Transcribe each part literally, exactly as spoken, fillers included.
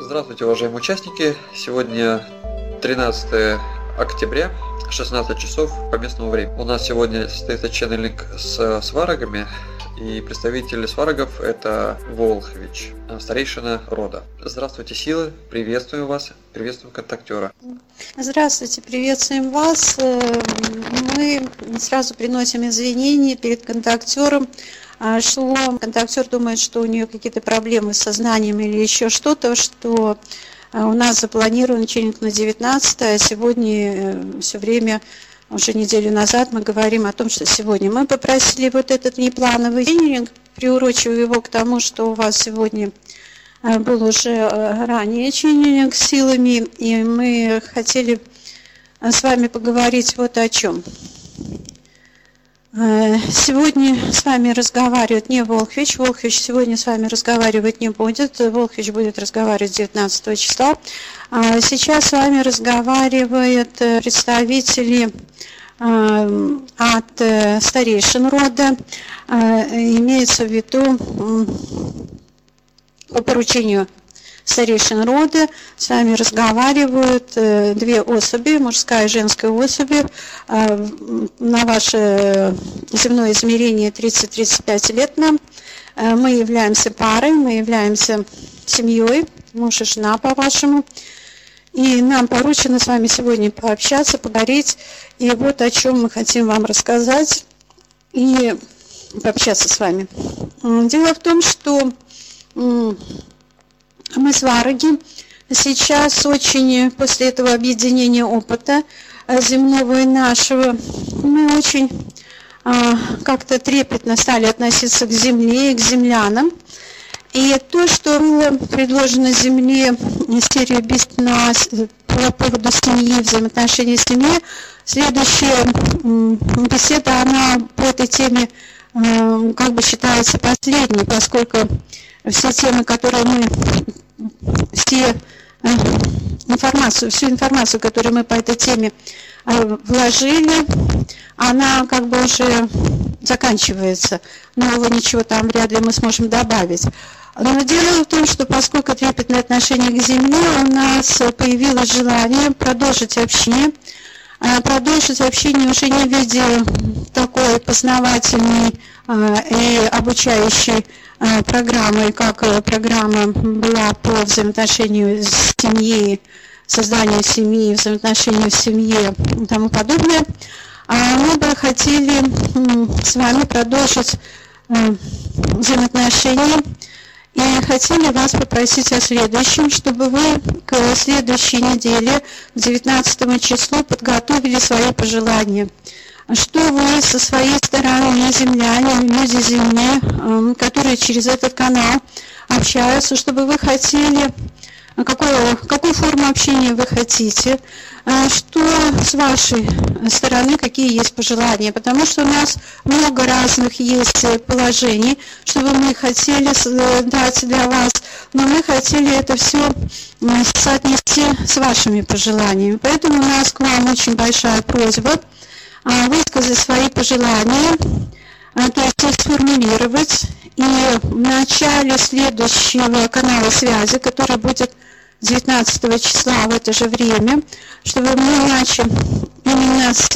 Здравствуйте, уважаемые участники! Сегодня тринадцатое октября, шестнадцать часов по местному времени. У нас сегодня состоится ченнелинг с сварогами, и представитель сварогов — это Волхвич, старейшина рода. Здравствуйте, силы! Приветствуем вас! Приветствуем контактера! Здравствуйте, приветствуем вас! Мы сразу приносим извинения перед контактером, что контактер думает, что у нее какие-то проблемы с сознанием или еще что-то, что у нас запланирован ченнелинг на девятнадцатое, а сегодня все время, уже неделю назад мы говорим о том, что сегодня мы попросили вот этот неплановый ченнелинг, приурочивая его к тому, что у вас сегодня был уже ранее ченнелинг с силами, и мы хотели с вами поговорить вот о чем. Сегодня с вами разговаривает не Волхвич. Волхвич сегодня с вами разговаривать не будет. Волхвич будет разговаривать девятнадцатого числа. Сейчас с вами разговаривают представители от старейшин рода. Имеется в виду по поручению старейшин рода с вами разговаривают две особи, мужская и женская особи. На ваше земное измерение тридцать-тридцать пять лет нам. Мы являемся парой, мы являемся семьей, муж и жена по-вашему. И нам поручено с вами сегодня пообщаться, поговорить. И вот о чем мы хотим вам рассказать и пообщаться с вами. Дело в том, что мы свароги сейчас очень, после этого объединения опыта земного и нашего, мы очень а, как-то трепетно стали относиться к земле и к землянам. И то, что было предложено земле серию бесед на, по поводу семьи, взаимоотношений с семьей, следующая беседа, она по этой теме а, как бы считается последней, поскольку все темы, которые мы, все информацию, всю информацию, которую мы по этой теме вложили, она как бы уже заканчивается. Нового ничего там вряд ли мы сможем добавить. Но дело в том, что поскольку трепетное отношение к земле, у нас появилось желание продолжить общение, продолжить общение уже не в виде такой познавательной и обучающей программы, как программа была по взаимоотношению с семьей, созданию семьи, взаимоотношению в семье и тому подобное. Мы бы хотели с вами продолжить взаимоотношения и хотели вас попросить о следующем, чтобы вы к следующей неделе, к девятнадцатому числу, подготовили свои пожелания. Что вы со своей стороны, земляне, люди земли, которые через этот канал общаются, чтобы вы хотели, какую, какую форму общения вы хотите, что с вашей стороны, какие есть пожелания, потому что у нас много разных есть положений, чтобы мы хотели дать для вас, но мы хотели это все соотнести с вашими пожеланиями. Поэтому у нас к вам очень большая просьба высказать свои пожелания, то есть сформулировать, и в начале следующего канала связи, который будет девятнадцатого числа в это же время, чтобы мы начали именно с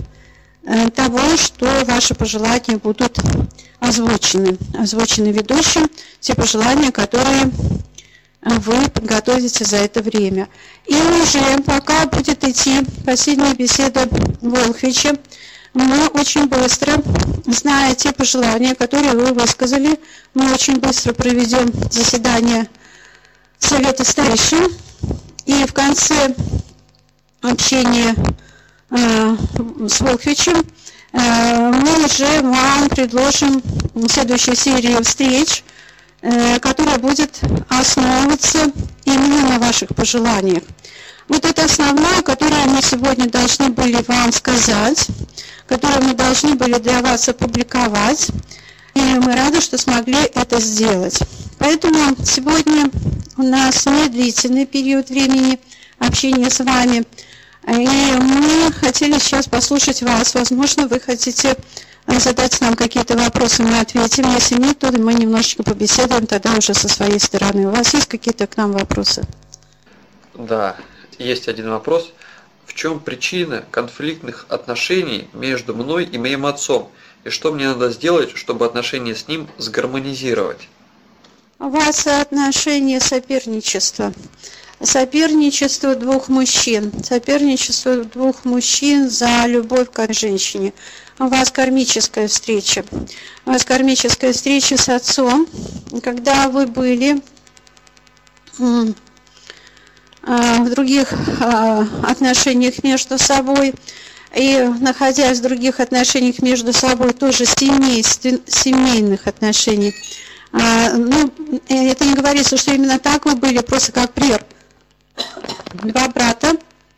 того, что ваши пожелания будут озвучены, озвучены ведущим, те пожелания, которые вы подготовите за это время. И уже пока будет идти последняя беседа Волхвича, мы очень быстро, зная те пожелания, которые вы высказали, мы очень быстро проведем заседание Совета старейшин. И в конце общения э, с Волхвичем э, мы уже вам предложим следующую серию встреч, которая будет основываться именно на ваших пожеланиях. Вот это основное, которое мы сегодня должны были вам сказать, которое мы должны были для вас опубликовать, и мы рады, что смогли это сделать. Поэтому сегодня у нас не длительный период времени общения с вами, и мы хотели сейчас послушать вас. Возможно, вы хотите задать нам какие-то вопросы, мы ответим. Если нет, то мы немножечко побеседуем тогда уже со своей стороны. У вас есть какие-то к нам вопросы? Да, есть один вопрос. В чем причина конфликтных отношений между мной и моим отцом? И что мне надо сделать, чтобы отношения с ним сгармонизировать? У вас отношения соперничества. Соперничество двух мужчин. Соперничество двух мужчин за любовь к женщине. У вас кармическая встреча. У вас кармическая встреча с отцом, когда вы были в других отношениях между собой, и находясь в других отношениях между собой, тоже семейных отношений. Ну, это не говорится, что именно так вы были, просто как пример. Два брата,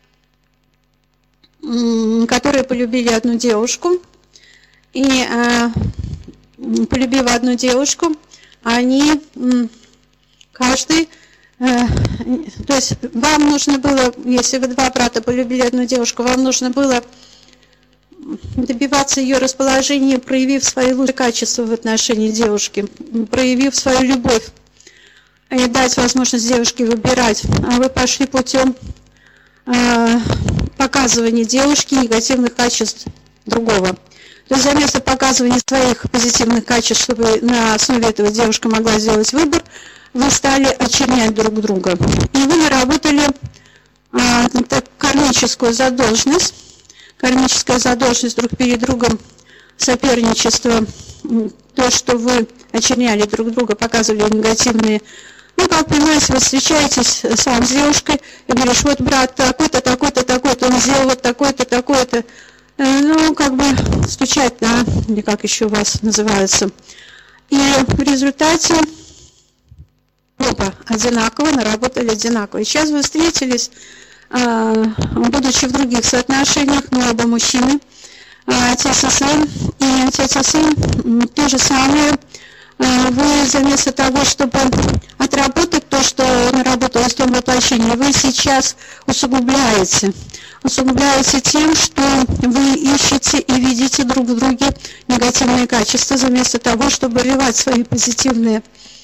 которые полюбили одну девушку, и полюбив одну девушку, они каждый, то есть вам нужно было, если вы два брата полюбили одну девушку, вам нужно было добиваться ее расположения, проявив свои лучшие качества в отношении девушки, проявив свою любовь, и дать возможность девушке выбирать. А вы пошли путем э, показывания девушки негативных качеств другого. То есть вместо показывания своих позитивных качеств, чтобы на основе этого девушка могла сделать выбор, вы стали очернять друг друга. И вы наработали э, кармическую задолженность, кармическая задолженность друг перед другом, соперничество, то, что вы очерняли друг друга, показывали негативные. Ну, как понимаете, вы встречаетесь сам с девушкой и говоришь, вот брат такой-то, такой-то, такой-то, он сделал вот такой-то, такой-то. Ну, как бы стучать, да, или как еще у вас называется. И в результате оба одинаково, наработали одинаково. И сейчас вы встретились, будучи в других соотношениях, но оба мужчины, отец и сын, и отец и сын, то же самое. Вы вместо того, чтобы отработать то, что наработалось в том воплощении, вы сейчас усугубляете. Усугубляете тем, что вы ищете и видите друг в друге негативные качества, вместо того, чтобы развивать свои позитивные,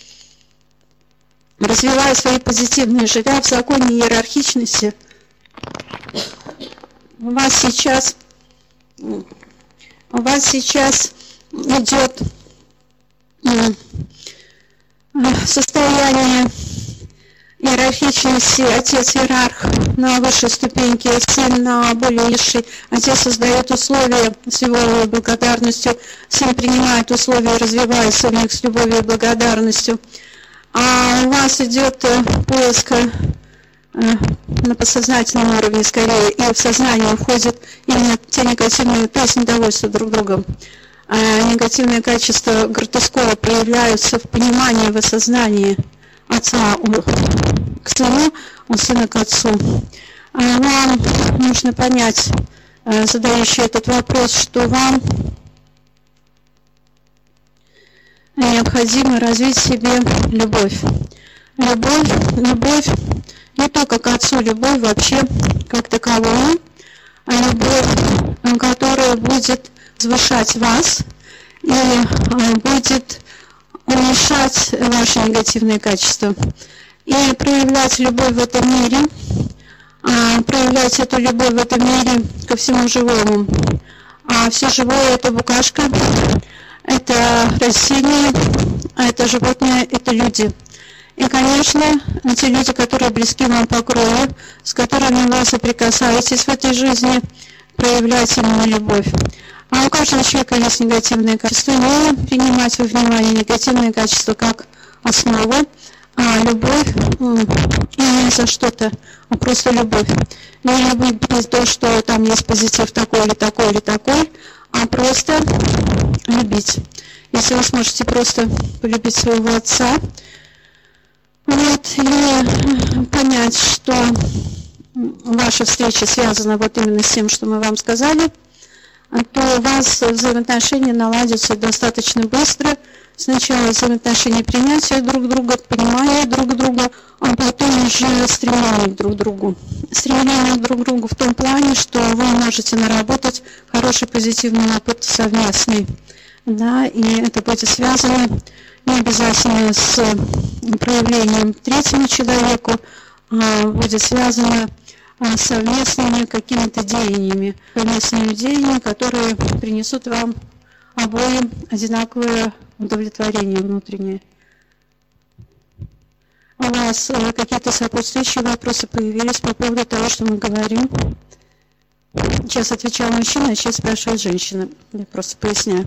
развивая свои позитивные, живя в законе иерархичности. У вас сейчас, у вас сейчас идет состояние иерархичности, отец иерарх на высшей ступеньке, сын на более низшей. Отец создает условия с любовью и благодарностью, сын принимает условия, развивает сына их с любовью и благодарностью. А у вас идет поиск на подсознательном уровне скорее, и в сознание входит именно те негативные, то есть недовольство друг другом. А негативные качества Гратускова проявляются в понимании, в осознании отца к сыну, у сына к отцу. Вам нужно понять, задающий этот вопрос, что вам необходимо развить в себе любовь. Любовь, любовь не только к отцу, любовь вообще как таковую, а любовь, которая будет возвышать вас и будет уменьшать ваши негативные качества. И проявлять любовь в этом мире, проявлять эту любовь в этом мире ко всему живому. А все живое — это букашка, это растения, это животные, это люди. И, конечно, те люди, которые близки вам по крови, с которыми вы соприкасаетесь в этой жизни, проявлять именно любовь. А у каждого человека есть негативные качества, но принимать во внимание негативные качества как основу, а любовь и не за что-то, а просто любовь. Не быть то, что там есть позитив такой или такой или такой, а просто любить. Если вы сможете просто полюбить своего отца, вот, и понять, что ваша встреча связана вот именно с тем, что мы вам сказали, то у вас взаимоотношения наладятся достаточно быстро. Сначала взаимоотношения принятия друг друга, понимания друг друга, а потом уже стремление друг к другу. Стремление друг к другу в том плане, что вы можете наработать хороший позитивный опыт совместный. Да, и это будет связано не обязательно с проявлением третьему человеку, будет связано с совместными какими-то деяниями, совместными деяниями, которые принесут вам обоим одинаковое удовлетворение внутреннее. У вас какие-то сопутствующие вопросы появились по поводу того, что мы говорим? Сейчас отвечал мужчина, а сейчас спрашивает женщина. Я просто поясняю.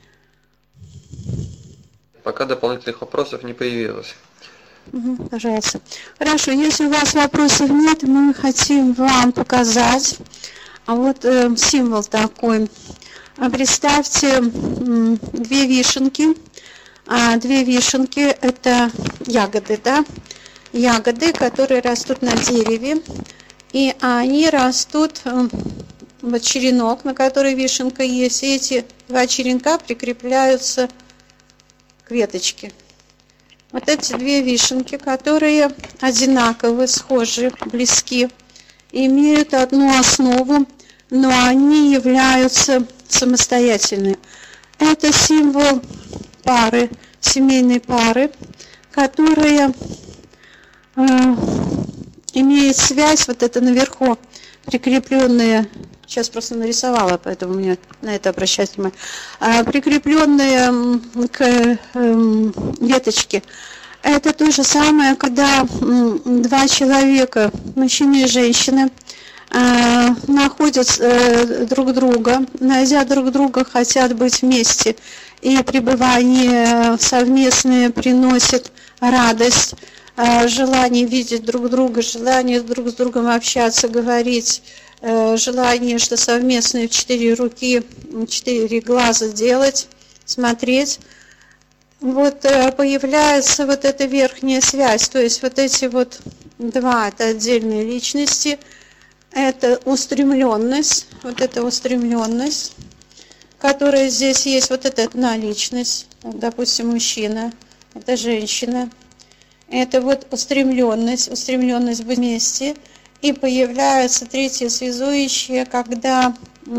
Пока дополнительных вопросов не появилось. Угу, пожалуйста. Хорошо, если у вас вопросов нет, мы хотим вам показать а вот э, символ такой. Представьте э, две вишенки. А две вишенки – это ягоды, да? Ягоды, которые растут на дереве. И они растут, э, вот черенок, на который вишенка есть. И эти два черенка прикрепляются к веточке. Вот эти две вишенки, которые одинаковы, схожи, близки, имеют одну основу, но они являются самостоятельными. Это символ пары, семейной пары, которая э, имеет связь, вот это наверху прикрепленные, сейчас просто нарисовала, поэтому мне на это обращать внимание, а, прикрепленные к э, веточке. Это то же самое, когда два человека, мужчина и женщина, э, находят э, друг друга, найдя друг друга, хотят быть вместе, и пребывание совместное приносит радость, э, желание видеть друг друга, желание друг с другом общаться, говорить, э, желание, что совместные в четыре руки, четыре глаза делать, смотреть. Вот появляется вот эта верхняя связь, то есть вот эти вот два, это отдельные личности, это устремленность, вот эта устремленность, которая здесь есть, вот эта одна личность, допустим, мужчина, это женщина, это вот устремленность, устремленность быть вместе, и появляется третье связующее, когда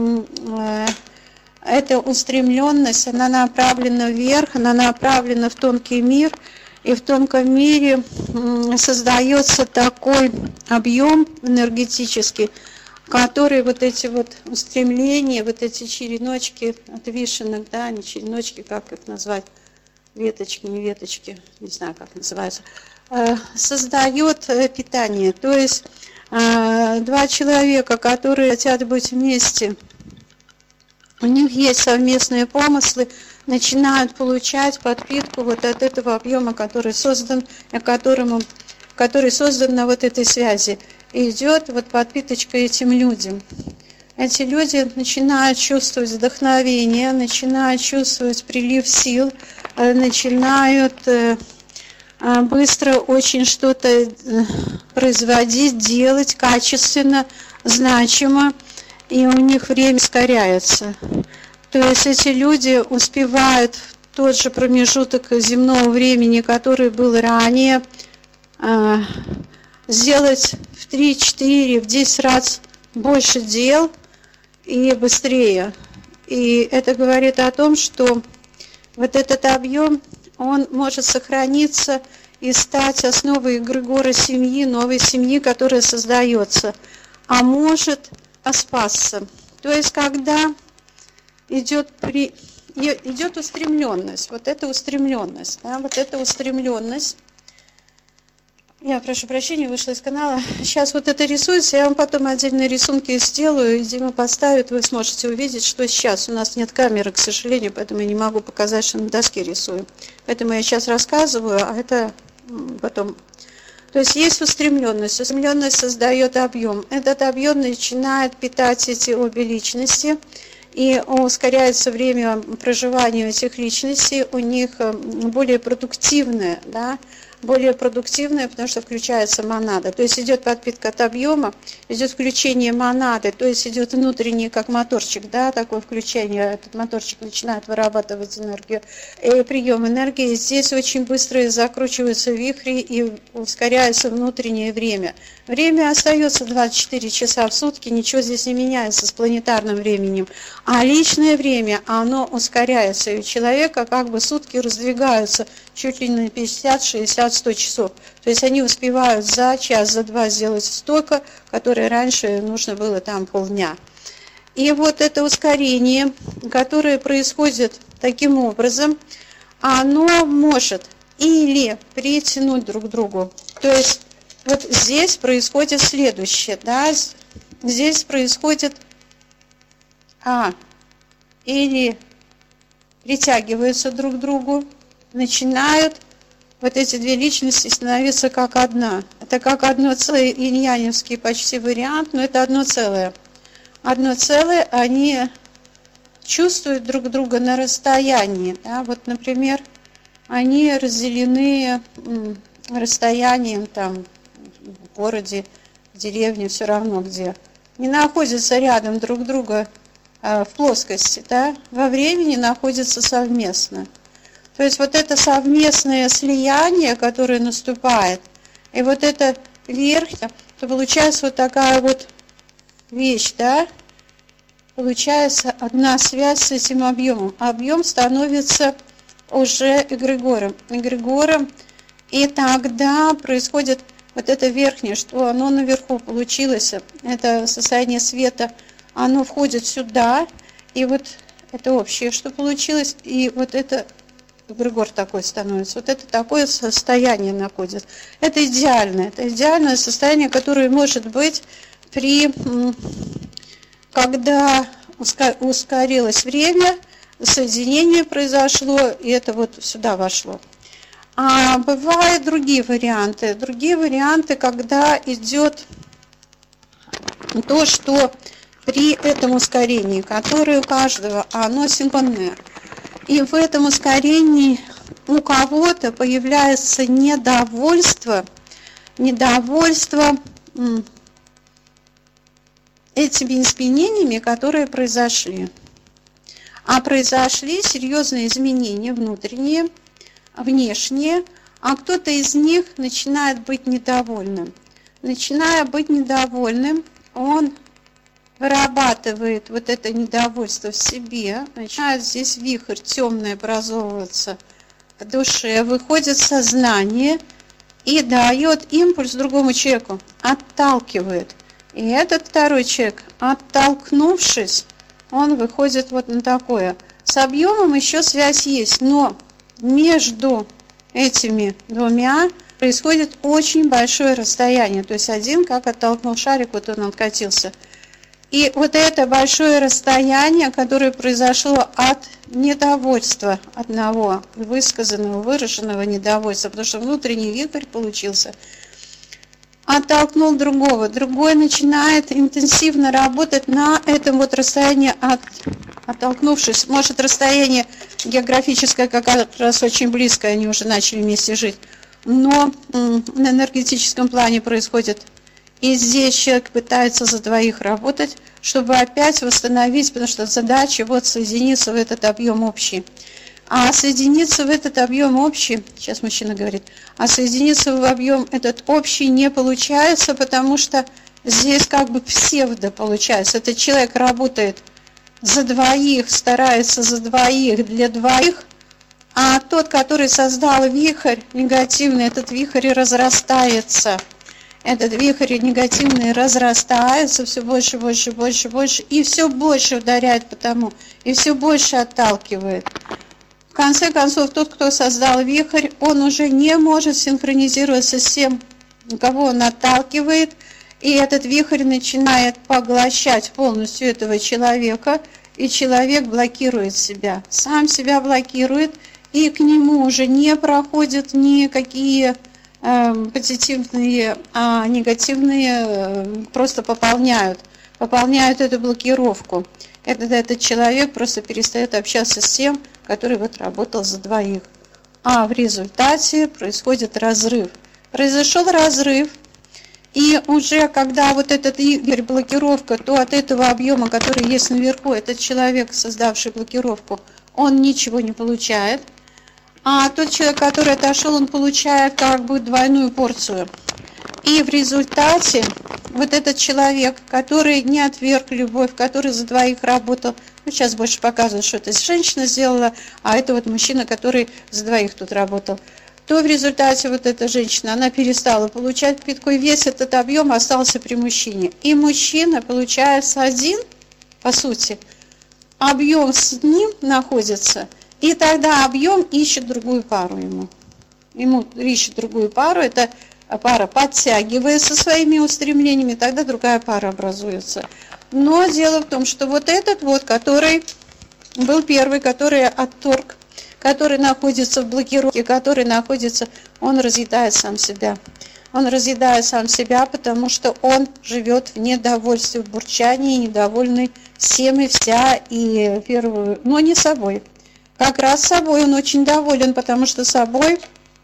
эта устремленность, она направлена вверх, она направлена в тонкий мир, и в тонком мире создается такой объем энергетический, который вот эти вот устремления, вот эти череночки от вишенок, да, не череночки, как их назвать, веточки, не веточки, не знаю, как называется, создает питание. То есть два человека, которые хотят быть вместе, у них есть совместные помыслы, начинают получать подпитку вот от этого объема, который создан, которому, который создан на вот этой связи. И идет вот подпиточка этим людям. Эти люди начинают чувствовать вдохновение, начинают чувствовать прилив сил, начинают быстро очень что-то производить, делать качественно, значимо. И у них время ускоряется. То есть эти люди успевают в тот же промежуток земного времени, который был ранее, сделать в три, четыре, в десять раз больше дел и быстрее. И это говорит о том, что вот этот объем, он может сохраниться и стать основой эгрегора семьи, новой семьи, которая создается, а может спасться. То есть, когда идет, при, идет устремленность, вот эта устремленность, да, вот эта устремленность, я прошу прощения, вышла из канала, сейчас вот это рисуется, я вам потом отдельные рисунки сделаю, и Дима поставит, вы сможете увидеть, что сейчас. У нас нет камеры, к сожалению, поэтому я не могу показать, что на доске рисую. Поэтому я сейчас рассказываю, а это потом. То есть есть устремленность. Устремленность создает объем. Этот объем начинает питать эти обе личности, и ускоряется время проживания этих личностей, у них более продуктивное, да, более продуктивное, потому что включается монада. То есть идет подпитка от объема, идет включение монады, то есть идет внутренний, как моторчик, да, такое включение, этот моторчик начинает вырабатывать энергию, и прием энергии. Здесь очень быстро закручиваются вихри и ускоряется внутреннее время. Время остается двадцать четыре часа в сутки, ничего здесь не меняется с планетарным временем, а личное время, оно ускоряется, и у человека как бы сутки раздвигаются чуть ли не пятьдесят, шестьдесят, сто часов. То есть они успевают за час, за два сделать столько, которое раньше нужно было там полдня. И вот это ускорение, которое происходит таким образом, оно может или притянуть друг к другу. То есть вот здесь происходит следующее, да, здесь происходит а, или притягиваются друг к другу, начинают вот эти две личности становиться как одна. Это как одно целое, иньяневский почти вариант, но это одно целое. Одно целое, они чувствуют друг друга на расстоянии. Да? Вот, например, они разделены расстоянием там, в городе, в деревне, все равно где. Не находятся рядом друг друга в плоскости, да? Во времени находятся совместно. То есть вот это совместное слияние, которое наступает, и вот это верхнее, то получается вот такая вот вещь, да? Получается одна связь с этим объемом. Объем становится уже эгрегором. Эгрегором, и тогда происходит вот это верхнее, что оно наверху получилось, это состояние света, оно входит сюда, и вот это общее, что получилось, и вот это эгрегор такой становится. Вот это такое состояние находится. Это идеальное, это идеальное состояние, которое может быть при, когда ускорилось время, соединение произошло, и это вот сюда вошло. А бывают другие варианты. Другие варианты, когда идет то, что при этом ускорении, которое у каждого, оно синхронное. И в этом ускорении у кого-то появляется недовольство, недовольство этими изменениями, которые произошли. А произошли серьезные изменения внутренние, внешние, а кто-то из них начинает быть недовольным. Начиная быть недовольным, он вырабатывает вот это недовольство в себе, начинает здесь вихрь темный образовываться в душе, выходит сознание и дает импульс другому человеку, отталкивает. И этот второй человек, оттолкнувшись, он выходит вот на такое. С объемом еще связь есть, но между этими двумя происходит очень большое расстояние. То есть один, как оттолкнул шарик, вот он откатился. И вот это большое расстояние, которое произошло от недовольства одного, высказанного, выраженного недовольства, потому что внутренний вихрь получился, оттолкнул другого. Другой начинает интенсивно работать на этом вот расстоянии, от, оттолкнувшись. Может, расстояние географическое как раз очень близкое, они уже начали вместе жить, но на энергетическом плане происходит. И здесь человек пытается за двоих работать, чтобы опять восстановить, потому что задача вот соединиться в этот объем общий. А соединиться в этот объем общий, сейчас мужчина говорит, а соединиться в объем этот общий не получается, потому что здесь как бы псевдо получается. Этот человек работает за двоих, старается за двоих, для двоих, а тот, который создал вихрь негативный, этот вихрь разрастается. Этот вихрь негативный разрастается все больше, больше, больше, больше, и все больше ударяет по тому, и все больше отталкивает. В конце концов, тот, кто создал вихрь, он уже не может синхронизироваться с тем, кого он отталкивает, и этот вихрь начинает поглощать полностью этого человека, и человек блокирует себя, сам себя блокирует, и к нему уже не проходят никакие позитивные, а негативные просто пополняют, пополняют эту блокировку. Этот, этот человек просто перестает общаться с тем, который вот работал за двоих. А в результате происходит разрыв. Произошел разрыв, и уже когда вот этот игорь блокировка, то от этого объема, который есть наверху, этот человек, создавший блокировку, он ничего не получает. А тот человек, который отошел, он получает как бы двойную порцию. И в результате вот этот человек, который не отверг любовь, который за двоих работал, ну сейчас больше показывают, что это женщина сделала, а это вот мужчина, который за двоих тут работал. то в результате вот эта женщина, она перестала получать питку, и весь этот объем остался при мужчине. И мужчина, получается, один, по сути, объем с ним находится, и тогда объем ищет другую пару ему. Ему ищет другую пару, эта пара подтягивается своими устремлениями, тогда другая пара образуется. Но дело в том, что вот этот вот, который был первый, который отторг, который находится в блокировке, который находится, он разъедает сам себя. Он разъедает сам себя, потому что он живет в недовольстве, в бурчании, недовольный всем и вся, и первую, но не собой. Как раз собой он очень доволен, потому что собой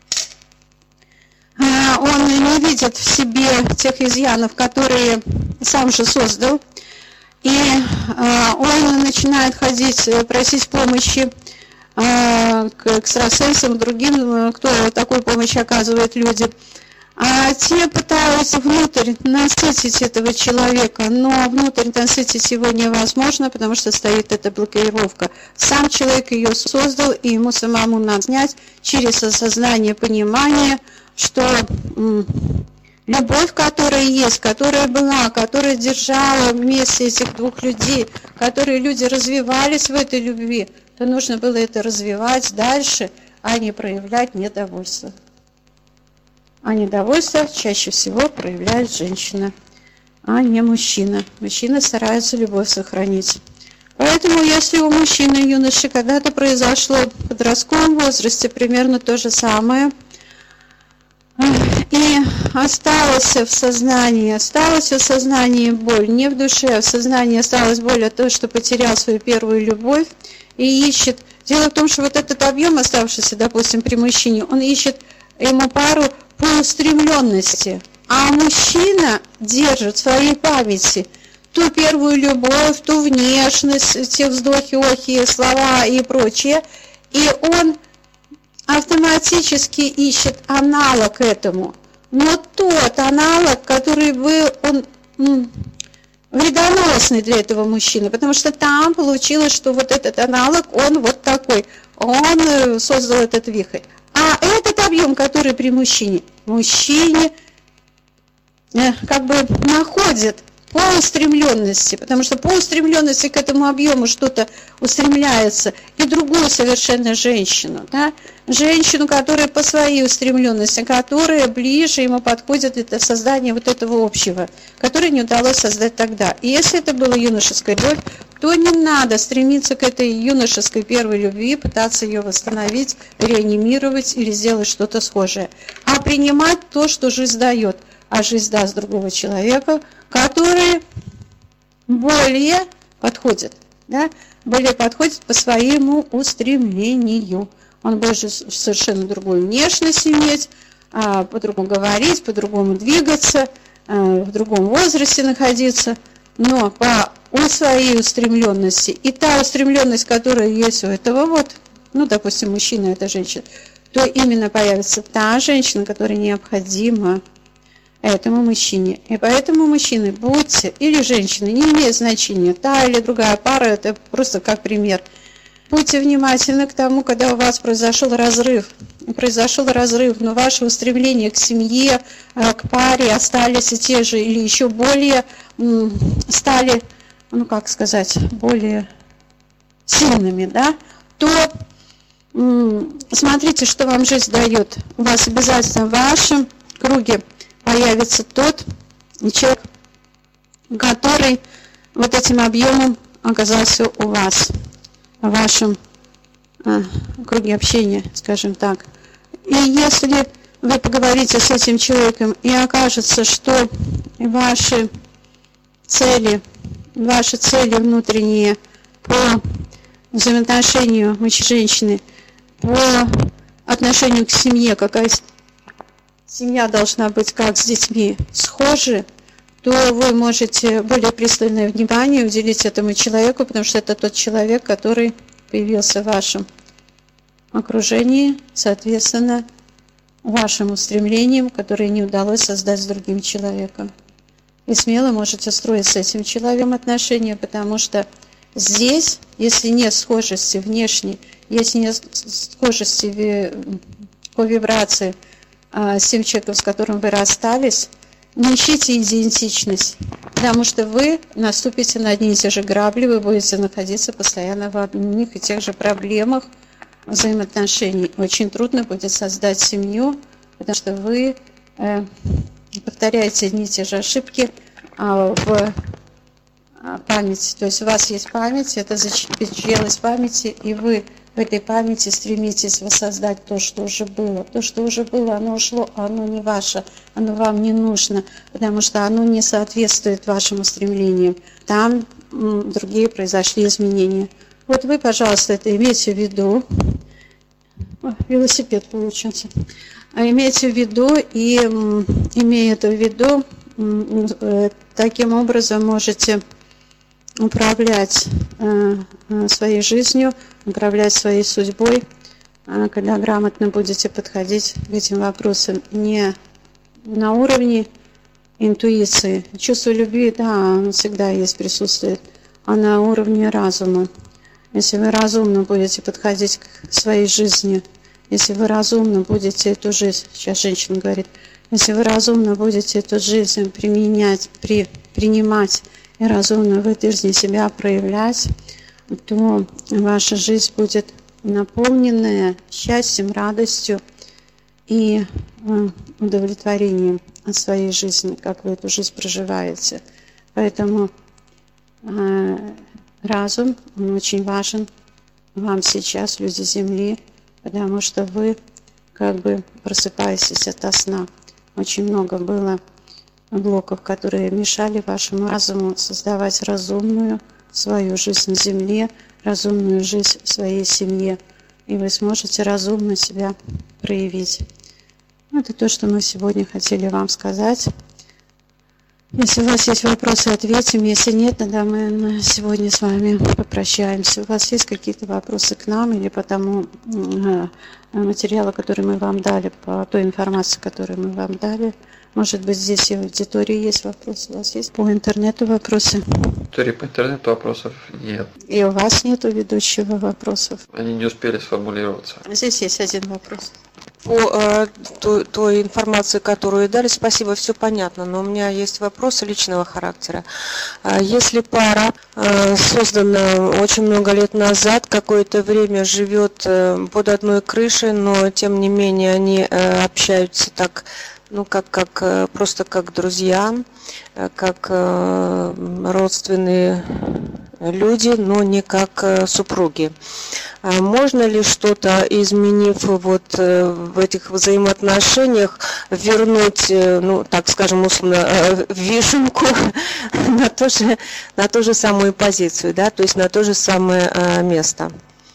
он не видит в себе тех изъянов, которые сам же создал, и он начинает ходить, просить помощи к экстрасенсам, другим, кто такую помощь оказывает люди. А те пытаются внутрь насытить этого человека, но внутрь насытить его невозможно, потому что стоит эта блокировка. Сам человек ее создал, и ему самому надо снять через осознание, понимание, что м, любовь, которая есть, которая была, которая держала вместе этих двух людей, которые люди развивались в этой любви, то нужно было это развивать дальше, а не проявлять недовольство. А недовольство чаще всего проявляет женщина, а не мужчина. Мужчина старается любовь сохранить. Поэтому, если у мужчины и юноши когда-то произошло в подростковом возрасте примерно то же самое, и осталось в сознании, осталась в сознании боль, не в душе, а в сознании осталась боль от того, что потерял свою первую любовь и ищет. Дело в том, что вот этот объем, оставшийся, допустим, при мужчине, он ищет ему пару по устремленности, а мужчина держит в своей памяти ту первую любовь, ту внешность, те вздохи, охи, слова и прочее, и он автоматически ищет аналог этому. Но тот аналог, который был, он м, вредоносный для этого мужчины, потому что там получилось, что вот этот аналог, он вот такой, он создал этот вихрь. А этот объем, который при мужчине, мужчине э, как бы находит по устремленности, потому что по устремленности к этому объему что-то устремляется, и другую совершенно женщину, да? Женщину, которая по своей устремленности, которая ближе ему подходит для создания вот этого общего, которое не удалось создать тогда. И если это была юношеская любовь, то не надо стремиться к этой юношеской первой любви, пытаться ее восстановить, реанимировать или сделать что-то схожее, а принимать то, что жизнь дает. А жизнь даст другого человека, который более подходит, да? более подходит по своему устремлению. Он будет совершенно другую внешность иметь, по-другому говорить, по-другому двигаться, в другом возрасте находиться, но по своей устремленности. И та устремленность, которая есть у этого вот, ну, допустим, мужчина, это женщина, то именно появится та женщина, которая необходима этому мужчине. И поэтому, мужчины, будьте, или женщины, не имеет значения, та или другая пара, это просто как пример. Будьте внимательны к тому, когда у вас произошел разрыв. Произошел разрыв, но ваше устремление к семье, к паре остались те же, или еще более стали, ну как сказать, более сильными, да, то смотрите, что вам жизнь дает. У вас обязательно в вашем круге появится тот человек, который вот этим объемом оказался у вас, в вашем а, круге общения, скажем так. И если вы поговорите с этим человеком, и окажется, что ваши цели, ваши цели внутренние по взаимоотношению мужчины и женщины, по отношению к семье, какая семья должна быть как с детьми схожи, то вы можете более пристальное внимание уделить этому человеку, потому что это тот человек, который появился в вашем окружении, соответственно, вашим устремлениям, которые не удалось создать с другим человеком. И смело можете строить с этим человеком отношения, потому что здесь, если нет схожести внешней, если нет схожести по вибрации с тем человеком, с которым вы расстались, не ищите идентичность, потому что вы наступите на одни и те же грабли, вы будете находиться постоянно в одних и тех же проблемах взаимоотношений. Очень трудно будет создать семью, потому что вы э, повторяете одни и те же ошибки а, в а, памяти. То есть у вас есть память, это запечатлелось в памяти, и вы в этой памяти стремитесь воссоздать то, что уже было. То, что уже было, оно ушло, а оно не ваше, оно вам не нужно, потому что оно не соответствует вашим устремлениям. Там м, другие произошли изменения. Вот вы, пожалуйста, это имейте в виду. О, велосипед получился. Имейте в виду и, м, имея это в виду, м, э, таким образом можете управлять э, своей жизнью, управлять своей судьбой, э, когда грамотно будете подходить к этим вопросам не на уровне интуиции. Чувство любви, да, оно всегда есть, присутствует, а на уровне разума. Если вы разумно будете подходить к своей жизни, если вы разумно будете эту жизнь, сейчас женщина говорит, если вы разумно будете эту жизнь применять, при, принимать и разумно в этой жизни себя проявлять, то ваша жизнь будет наполненная счастьем, радостью и э, удовлетворением от своей жизни, как вы эту жизнь проживаете. Поэтому э, разум, он очень важен вам сейчас, люди Земли, потому что вы как бы просыпаетесь ото сна. Очень много было блоков, которые мешали вашему разуму создавать разумную свою жизнь на Земле, разумную жизнь в своей семье. И вы сможете разумно себя проявить. Это то, что мы сегодня хотели вам сказать. Если у вас есть вопросы, ответим. Если нет, тогда мы на сегодня с вами попрощаемся. У вас есть какие-то вопросы к нам или по тому материалу, который мы вам дали, по той информации, которую мы вам дали? Может быть, здесь и в аудитории есть вопросы? У вас есть по интернету вопросы? В аудитории по интернету вопросов нет. И у вас нету ведущего вопросов? Они не успели сформулироваться. Здесь есть один вопрос. По э, той, той информации, которую дали, спасибо, все понятно, но у меня есть вопросы личного характера. Если пара, э, созданная очень много лет назад, какое-то время живет э, под одной крышей, но тем не менее они э, общаются так, ну как, как э, просто как друзья, э, как э, родственные люди, но не как э, супруги. Можно ли что-то, изменив вот в этих взаимоотношениях, вернуть, ну, так скажем, условно, вишенку на, то же, на ту же самую позицию, да, то есть на то же самое место?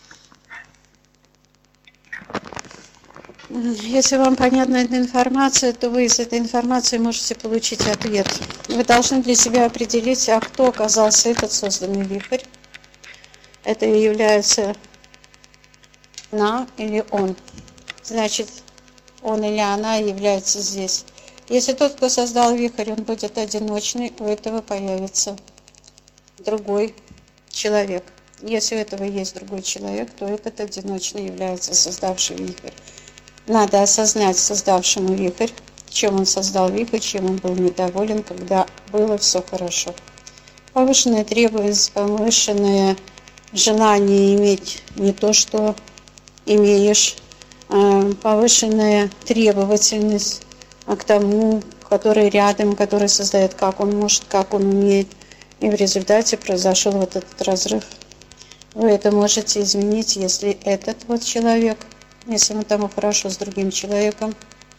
Если вам понятна эта информация, то вы из этой информации можете получить ответ. Вы должны для себя определить, а кто оказался этот созданный вихрь. Это и является она или он. Значит, он или она является здесь. Если тот, кто создал вихрь, он будет одиночный, у этого появится другой человек. Если у этого есть другой человек, то этот одиночный является создавший вихрь. Надо осознать создавшему вихрь, чем он создал вихрь, чем он был недоволен, когда было все хорошо. Повышенная требовательность, повышенное желание иметь не то, что имеешь, повышенная требовательность к тому, который рядом, который создает, как он может, как он умеет. И в результате произошел вот этот разрыв. Вы это можете изменить, если этот вот человек, если ему тому хорошо с другим человеком,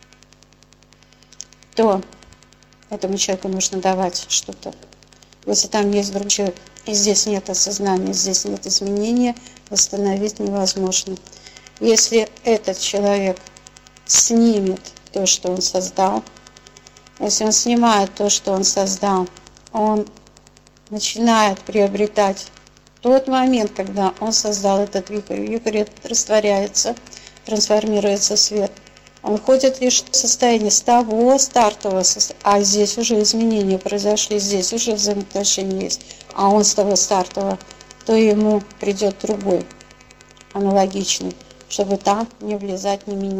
то этому человеку нужно давать что-то. Если там есть другой человек, и здесь нет осознания, здесь нет изменения, восстановить невозможно. Если этот человек снимет то, что он создал, если он снимает то, что он создал, он начинает приобретать тот момент, когда он создал этот вихрь, вихрь растворяется, трансформируется в свет. Он входит лишь в состояние с того стартового состояния, а здесь уже изменения произошли, здесь уже взаимоотношения есть, а он с того стартового, то ему придет другой, аналогичный, чтобы там не влезать, не менять.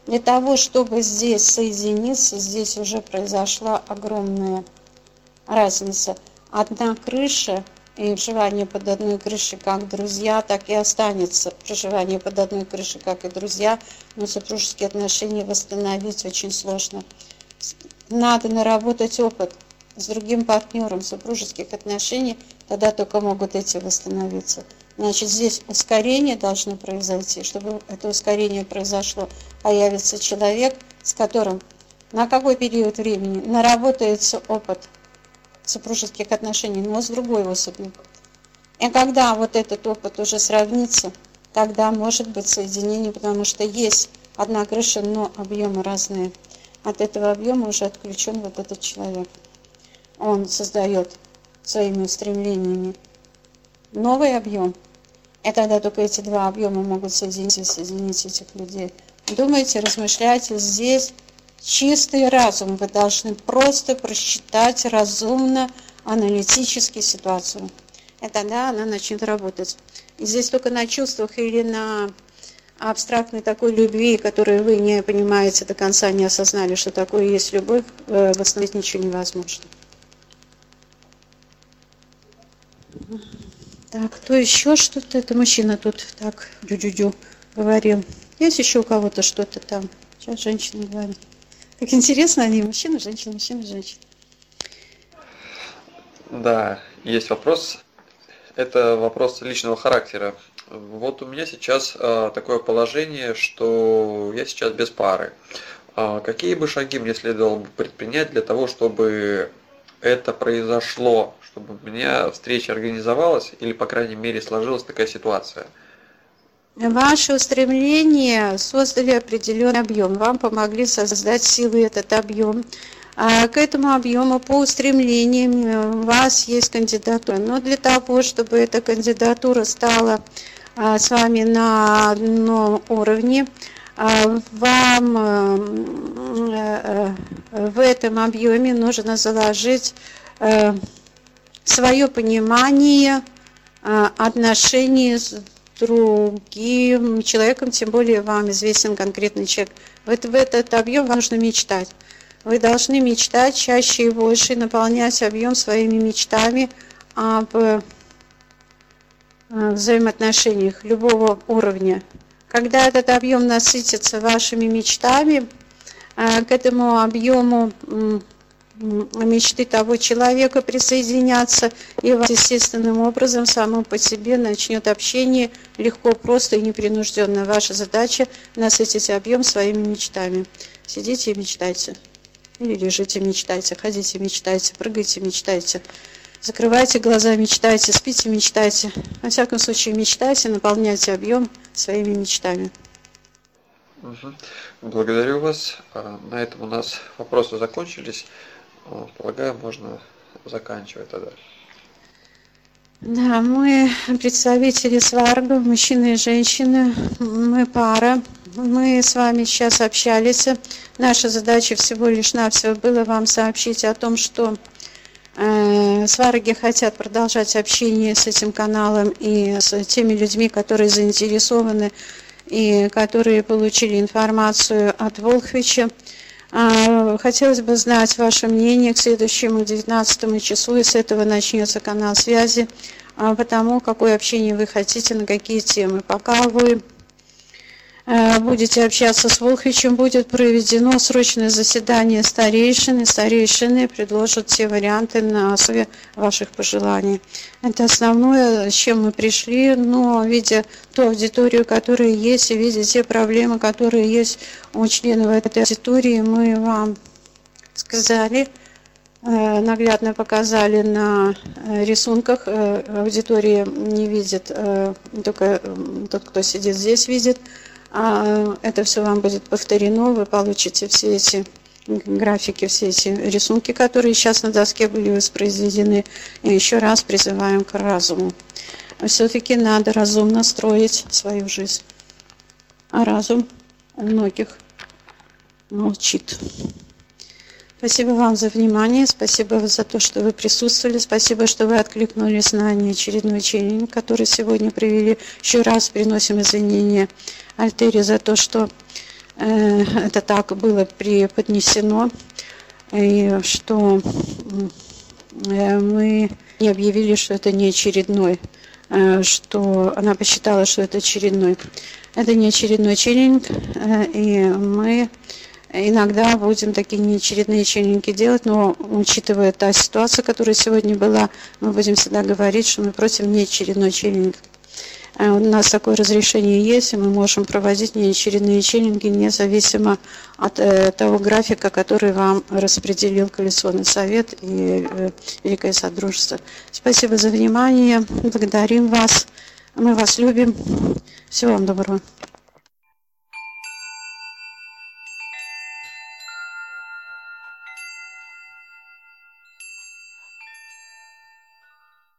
Для того, чтобы здесь соединиться, здесь уже произошла огромная разница. Одна крыша и проживание под одной крышей как друзья, так и останется проживание под одной крышей как и друзья, но супружеские отношения восстановить очень сложно. Надо наработать опыт с другим партнером супружеских отношений, тогда только могут эти восстановиться. Значит, здесь ускорение должно произойти. Чтобы это ускорение произошло, появится человек, с которым на какой период времени наработается опыт супружеских отношений, но с другой особью. И когда вот этот опыт уже сравнится, тогда может быть соединение, потому что есть одна крыша, но объемы разные. От этого объема уже отключен вот этот человек. Он создает своими устремлениями новый объем. И тогда только эти два объема могут соединить и соединить этих людей. Думайте, размышляйте, здесь чистый разум. Вы должны просто просчитать разумно, аналитически ситуацию. И тогда она начнет работать. И здесь только на чувствах или на абстрактной такой любви, которую вы не понимаете до конца, не осознали, что такое есть любовь, восстановить ничего невозможно. Так, кто еще что-то? Это мужчина тут так дю-дю-дю говорил. Есть еще у кого-то что-то там? Сейчас женщина говорит. Так интересно, они мужчина, женщина, мужчина, женщина. Да, есть вопрос. Это вопрос личного характера. Вот у меня сейчас а, такое положение, что я сейчас без пары. А, какие бы шаги мне следовало бы предпринять для того, чтобы это произошло, чтобы у меня встреча организовалась или, по крайней мере, сложилась такая ситуация? Ваши устремления создали определенный объем. Вам помогли создать силы этот объем. А к этому объему по устремлениям у вас есть кандидатура. Но для того, чтобы эта кандидатура стала а, с вами на одном уровне, а, вам а, а, в этом объеме нужно заложить а, свое понимание а, отношений с другим человеком, тем более вам известен конкретный человек. Вот в этот объем вам нужно мечтать. Вы должны мечтать чаще и больше, наполнять объем своими мечтами об взаимоотношениях любого уровня. Когда этот объем насытится вашими мечтами, к этому объему мечты того человека присоединятся, и вас естественным образом само по себе начнет общение легко, просто и непринужденно. Ваша задача насытить объем своими мечтами. Сидите и мечтайте. Или лежите, мечтайте, ходите, мечтайте, прыгайте, мечтайте. Закрывайте глаза, мечтайте, спите, мечтайте. Во всяком случае, мечтайте, наполняйте объем своими мечтами. Угу. Благодарю вас. На этом у нас вопросы закончились. Полагаю, можно заканчивать тогда. Да, мы представители сварга, мужчины и женщины, мы пара. Мы с вами сейчас общались. Наша задача всего лишь навсего было вам сообщить о том, что э, сварги хотят продолжать общение с этим каналом и с теми людьми, которые заинтересованы и которые получили информацию от Волхвича. Хотелось бы знать ваше мнение к следующему девятнадцатому числу, и с этого начнется канал связи, потому какое общение вы хотите, на какие темы. Пока вы будете общаться с Волхвичем, будет проведено срочное заседание старейшин, и старейшины предложат все варианты на основе ваших пожеланий. Это основное, с чем мы пришли, но видя ту аудиторию, которая есть, и видя те проблемы, которые есть у членов этой аудитории, мы вам сказали, наглядно показали на рисунках. Аудитория не видит, только тот, кто сидит здесь, видит. Это все вам будет повторено, вы получите все эти графики, все эти рисунки, которые сейчас на доске были воспроизведены. И еще раз призываем к разуму. Все-таки надо разумно строить свою жизнь. А разум у многих молчит. Спасибо вам за внимание, спасибо за то, что вы присутствовали, спасибо, что вы откликнулись на неочередной чейнинг, который сегодня провели. Еще раз приносим извинения Альтере за то, что это так было преподнесено, и что мы не объявили, что это не очередной, что она посчитала, что это очередной. Это не очередной челлендж, и мы иногда будем такие неочередные челленджи делать, но учитывая та ситуация, которая сегодня была, мы будем всегда говорить, что мы против неочередной челлендж. У нас такое разрешение есть, и мы можем проводить неочередные челленджи независимо от э, того графика, который вам распределил Коалиционный совет и э, Великое Содружество. Спасибо за внимание, благодарим вас, мы вас любим, всего вам доброго.